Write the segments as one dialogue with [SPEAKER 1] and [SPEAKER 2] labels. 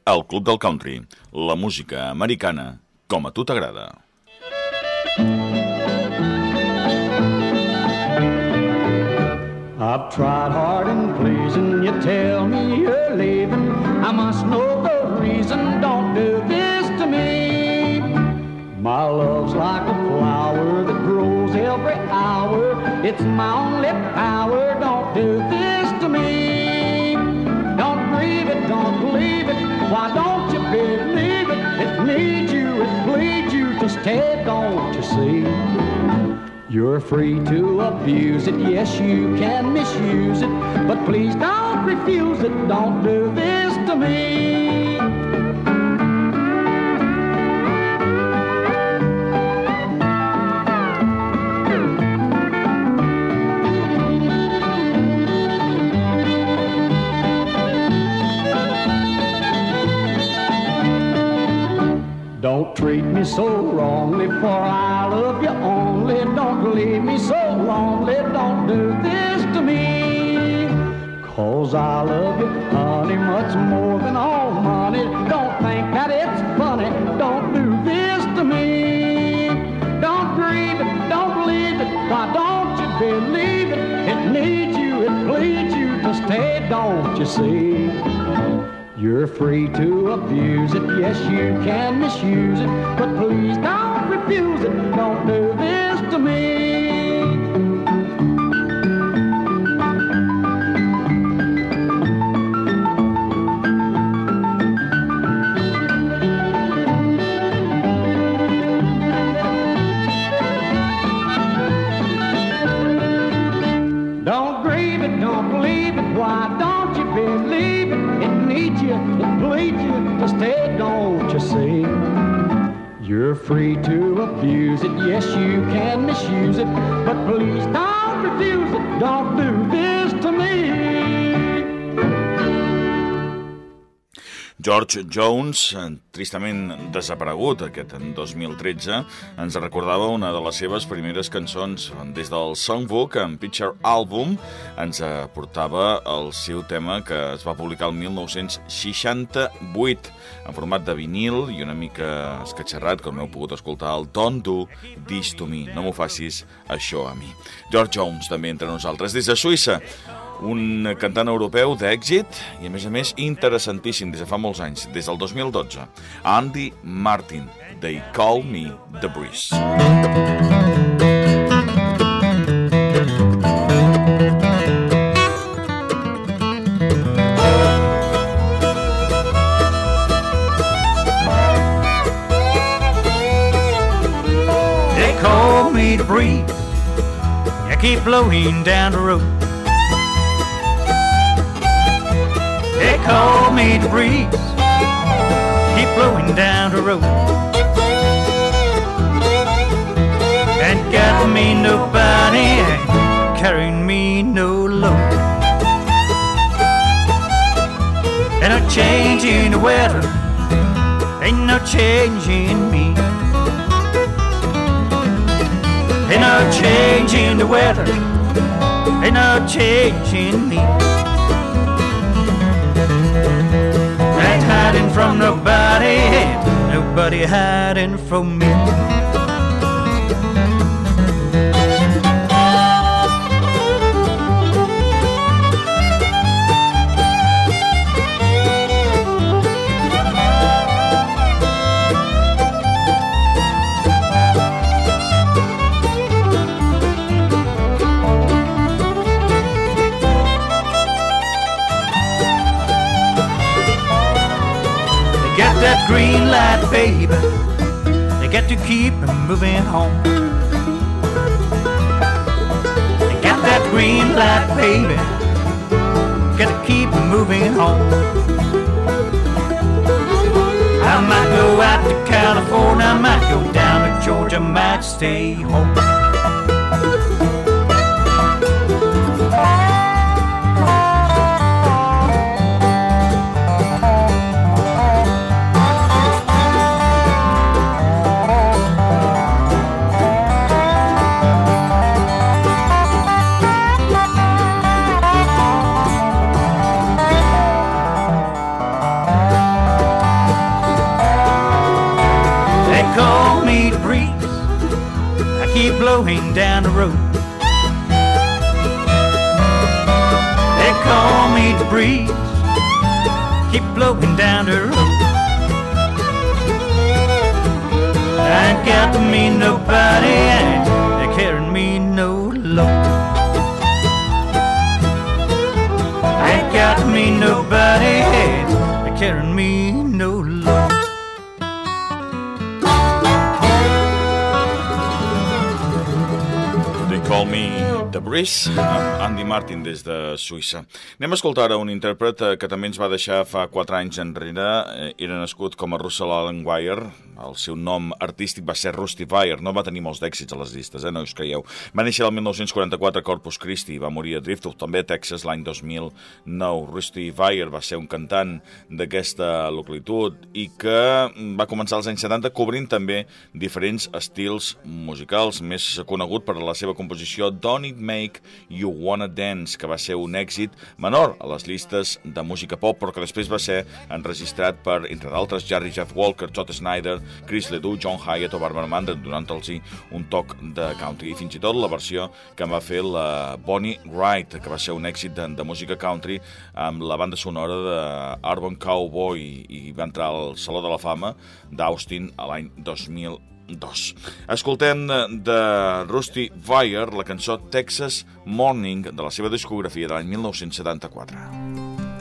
[SPEAKER 1] El Club del Country, la música americana com a tu t'agrada.
[SPEAKER 2] I've tried hard in pleasing, you tell me you're leaving. I must know the reason, don't do this to me. My love's like a flower that grows every hour. It's my only power, don't do this to me. Don't grieve it, don't believe it, why don't you believe it? It needs you, it bleeds you to stay, don't you see? You're free to abuse it, yes you can misuse it, but please don't refuse it, don't do this to me. Don't treat me so wrongly, for I love you only. Don't leave me so lonely, don't do this to me. 'Cause I love you, honey, much more than all money. Don't think that it's funny, don't do this to me. Don't grieve it, don't believe it, why don't you believe it? It needs you, it bleeds you to stay, don't you see? You're free to abuse it, yes you can misuse it, but please don't refuse it, don't do this to me. Don't grieve it, don't believe it, why don't you believe it? It needs you, it bleeds you to stay, don't you see? You're free to abuse it, yes you can misuse it, but please don't refuse it, don't do this to me.
[SPEAKER 1] George Jones, tristament desaparegut aquest 2013, ens recordava una de les seves primeres cançons. Des del Songbook, en Picture Album, ens aportava el seu tema que es va publicar el 1968 en format de vinil i una mica escatxarrat, com heu pogut escoltar, el Don't Do This To Me, no m'ho facis això a mi. George Jones també entre nosaltres, des de Suïssa, un cantant europeu d'èxit i, a més, interessantíssim des de fa molts anys, des del 2012. Andy Martin, They Call Me The Breeze.
[SPEAKER 3] They call me the breeze, I keep blowing down the road. They call me the breeze, keep blowing down the road. Ain't got me nobody, ain't carrying me no load. Ain't no change in the weather, ain't no change in me. Ain't no change in the weather, ain't no change in me. Ain't hiding from nobody, nobody hiding from me. That green light, baby, they got to keep moving home. They got that green light, baby, got to keep moving home. I might go out to California, I might go down to Georgia, might stay home. call me the breeze, I keep blowing down the road. They call me the breeze, keep blowing down the road. I ain't got to meet nobody, they're carrying me no load. I ain't got to meet nobody, they're carrying me no load.
[SPEAKER 1] They call me The Breeze, amb Andy Martin des de Suïssa. Anem a escoltar ara un intèrpret que també ens va deixar fa 4 anys enrere. Era nascut com a Russell Allen Wire. El seu nom artístic va ser Rusty Wire. No va tenir molts d'èxits a les llistes, no us creieu. Va néixer el 1944 a Corpus Christi i va morir a Driftwood, també a Texas, l'any 2009. Rusty Wire va ser un cantant d'aquesta localitat i que va començar als anys 70 cobrint també diferents estils musicals, més conegut per la seva composició Don't It Make You Wanna Dance, que va ser un èxit menor a les llistes de música pop, però que després va ser enregistrat per, entre d'altres, Jerry Jeff Walker, Todd Snyder, Chris Ledoux, John Hyatt o Barbara Mandel, donant-los un toc de country. I fins i tot la versió que va fer la Bonnie Wright, que va ser un èxit de música country amb la banda sonora d'Urban Cowboy i va entrar al Saló de la Fama d'Austin a l'any 2002. Escoltem de Rusty Wire la cançó Texas Morning de la seva discografia de l'any 1974.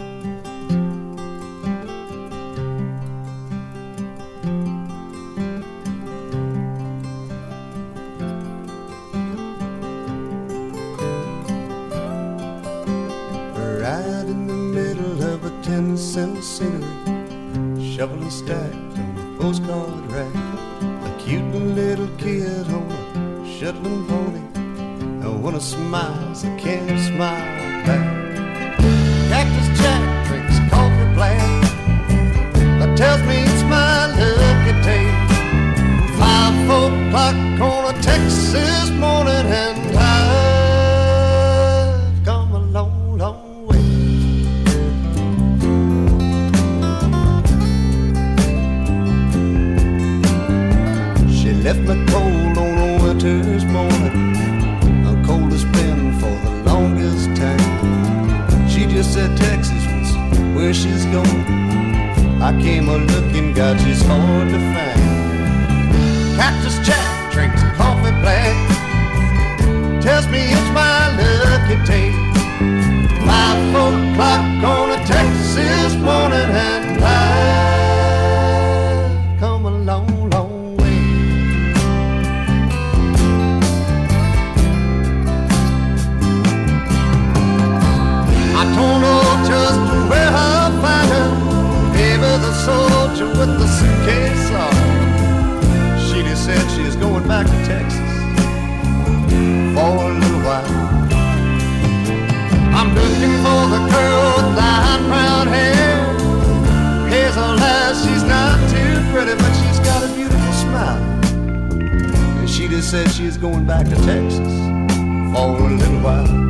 [SPEAKER 4] Right in the middle of a 10-cent scenery, shoveling stacked on a postcard rack. Cute little kid on a shuttling pony, and when I smiles, I can't smile back. Cactus Jack drinks coffee black, that tells me it's my lucky day. 5 o'clock on a Texas morning, and I've come a long, long way. Left me cold on a winter's morning, the coldest been for the longest time. She just said Texas was where she's going. I came a-looking, God, she's hard to find. Cactus Jack drinks coffee black, tells me it's my lucky day. 5 o'clock on a Texas morning, and I've come a long, long don't know just where I'll find her. Maybe the soldier with the suitcase on. She just said she's going back to Texas for a little while. I'm looking for the girl with light brown hair, hazel eyes. She's not too pretty, but she's got a beautiful smile. And she just said she's going back to Texas for a little while.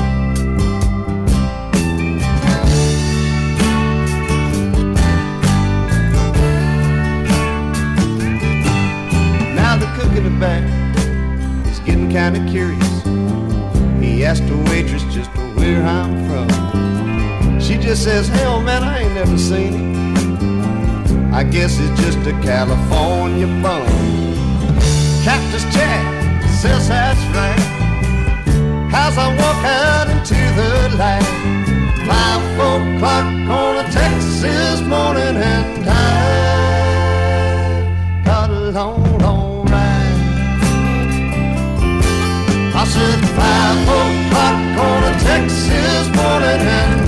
[SPEAKER 4] In the back, he's getting kind of curious. He asked the waitress just where I'm from. She just says, hell man, I ain't never seen him. I guess it's just a California bum. Cactus Jack says that's right. As I walk out into the light, 5 o'clock on a Texas morning, and I got a long, long I said 5 o'clock on a Texas morning, and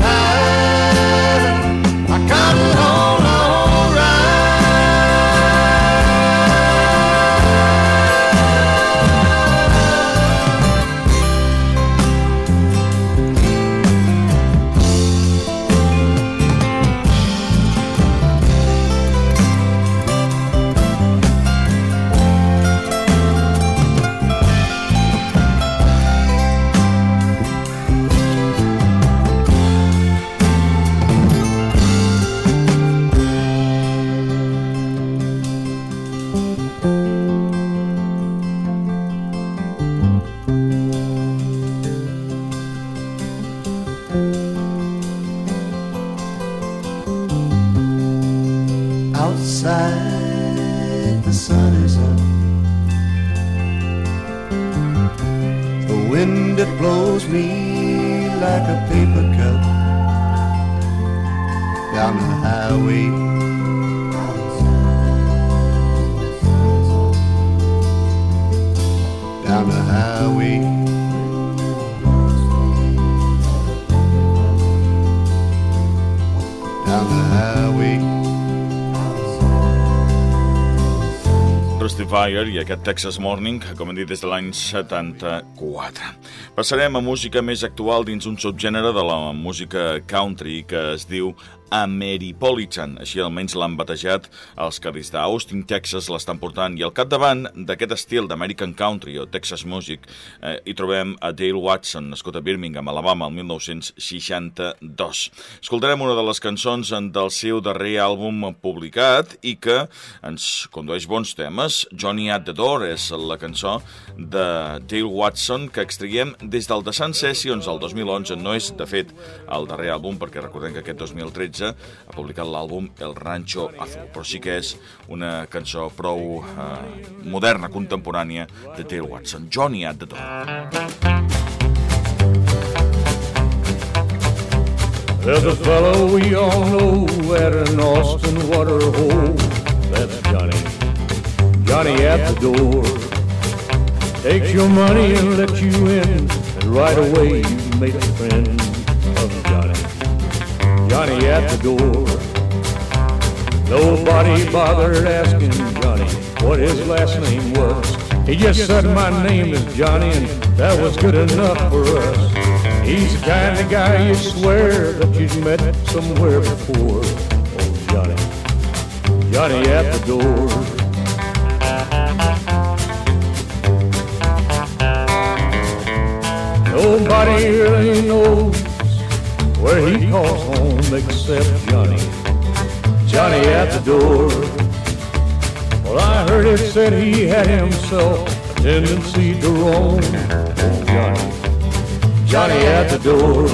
[SPEAKER 4] I got a long, long outside, the sun is up. The wind that blows me like a paper cup down the highway. Down the highway. Down the highway.
[SPEAKER 1] Rusty Fire i aquest Texas Morning, com hem dit, des de l'any 74. Passarem a música més actual dins un subgènere de la música country que es diu Ameripolitan, així almenys l'han batejat els que des d'Austin, Texas l'estan portant, i al capdavant d'aquest estil d'American Country o Texas Music hi trobem a Dale Watson, nascut a Birmingham, Alabama, el 1962. Escoltarem una de les cançons del seu darrer àlbum publicat i que ens condueix bons temes. Johnny at the Door és la cançó de Dale Watson que extraiem des del The Sun Sessions el 2011. No és, de fet, el darrer àlbum, perquè recordem que aquest 2013 ha publicat l'àlbum El Rancho Azul, però sí que és una cançó prou moderna, contemporània de Dale Watson. Johnny at the Door.
[SPEAKER 2] There's a fellow we all know at an Austin water hole. That's Johnny, Johnny at the door. Takes your money and lets you in, and right away you make a friend of Johnny, Johnny at the door. Nobody bothered asking Johnny what his last name was. He just said, my name is Johnny, and that was good enough for us. He's the kind of guy you swear that you've met somewhere before. Oh, Johnny, Johnny at the door. Nobody really knows where he calls home except Johnny, Johnny at the door. Well, I heard it said he had himself a tendency to roam. Oh, Johnny, Johnny at the door.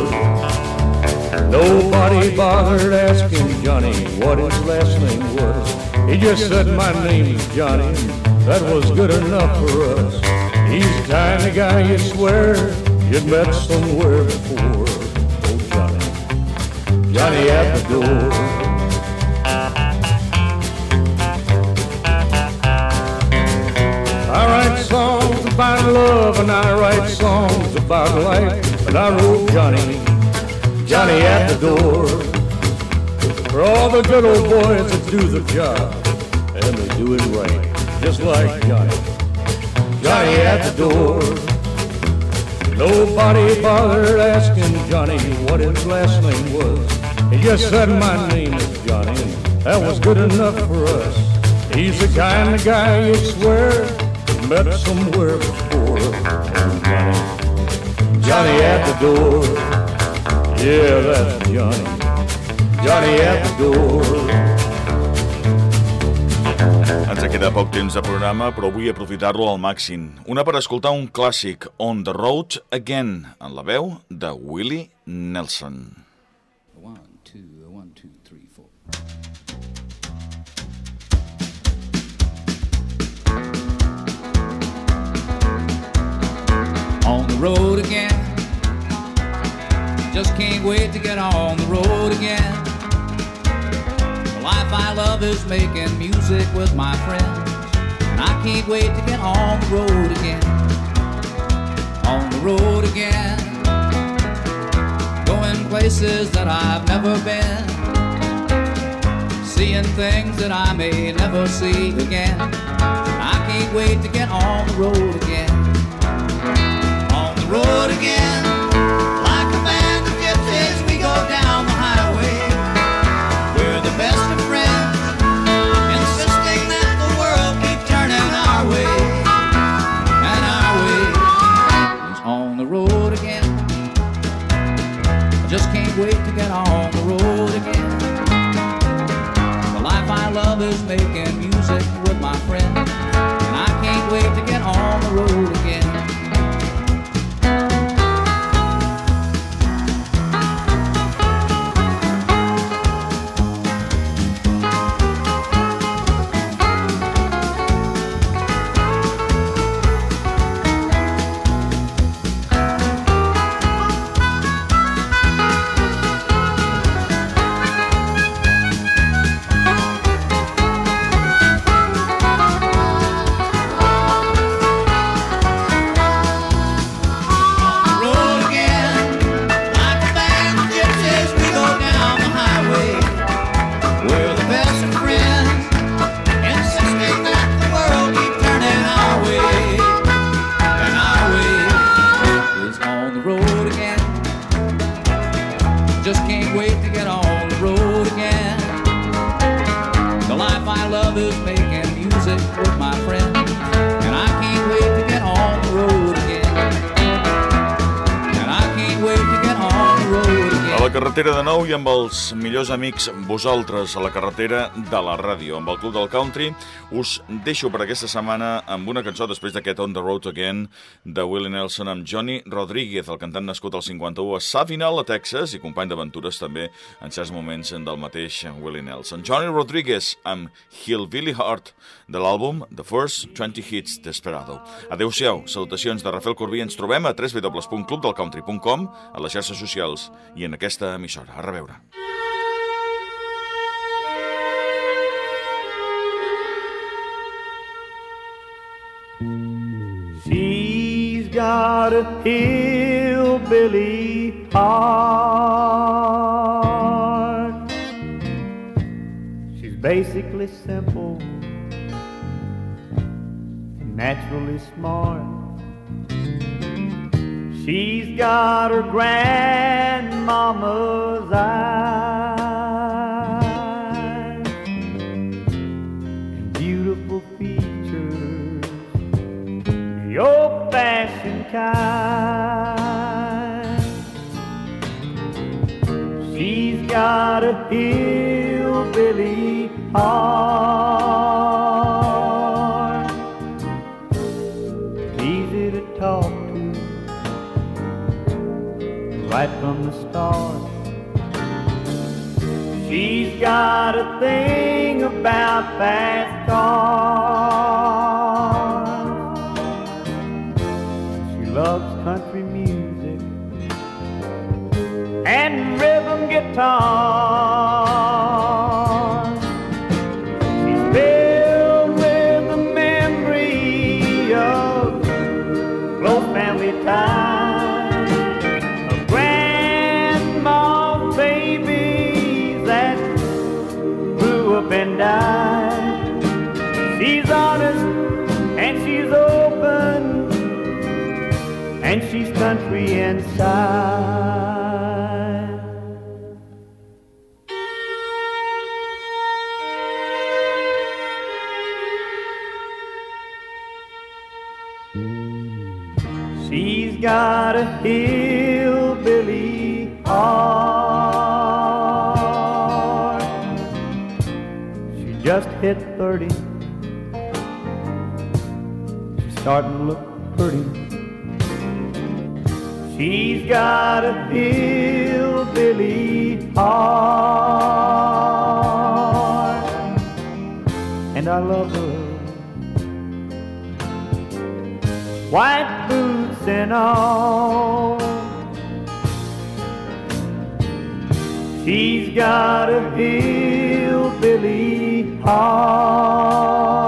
[SPEAKER 2] Nobody bothered asking Johnny what his last name was. He just said, my name is Johnny, and that was good enough for us. He's the kind of guy you swear you'd met somewhere before. Oh, Johnny, Johnny at the door. I write songs about love and I write songs about life, but I wrote Johnny, Johnny at the door. For all the good old boys that do the job, and they do it right, just like Johnny, Johnny at the door. Nobody bothered asking Johnny what his last name was. He just said, my name is Johnny, and that was good enough for us. He's the kind of guy you swear you met somewhere before. Oh, Johnny, Johnny at the door. Yeah, that's Johnny, Johnny at the door.
[SPEAKER 1] Ens queda poc temps de programa, però vull aprofitar-lo al màxim. Una per escoltar un clàssic, On the Road Again, en la veu de Willie Nelson.
[SPEAKER 5] 1, 2, 1, 2, 3, 4. On the road again, just can't wait to get on the road again. The life I love is making music with my friends, and I can't wait to get on the road again. On the road again, going places that I've never been, seeing things that I may never see again. I can't wait to get on the road again. On the road again, like a band of gypsies, we go down the highway. We're the best of friends, insisting that the world keep turning our way. And our way is on the road again. I just can't wait to get on the road again. The life I love is making music with my friends, and I can't wait to get on the road again. mother's making music with my friend, and I can't wait to get on the road again. And I can't wait to get on the road again.
[SPEAKER 1] A la carretera de nou i amb els millors amics, vosaltres, a la carretera de la ràdio, amb el Club del Country, us deixo per aquesta setmana amb una cançó després d'aquest On the Road Again de Willie Nelson amb Johnny Rodriguez, el cantant nascut al 51 a Sabinal, a Texas, i company d'aventures també en certs moments del mateix Willie Nelson. Johnny Rodriguez amb Hillbilly Heart de l'àlbum The First 20 Hits Desperado. Adéu-siau, salutacions de Rafael Corbí. Ens trobem a www.clubdelcountry.com, a les xarxes socials i en aquesta emissora. A reveure.
[SPEAKER 3] She's got a hillbilly heart. She's basically simple, naturally smart. She's got her grandmama's eyes and beautiful features, the old-fashioned kind. She's got a hillbilly heart, easy to talk to right from the start. She's got a thing about fast cars. She loves country music and rhythm guitar. She's filled with the memory of close family ties. And died. She's honest and she's open and she's country inside. She's got a hillbilly heart. Just hit 30. She's starting to look pretty. She's got a hillbilly heart, and I love her. White boots and all. She's got a hillbilly heart.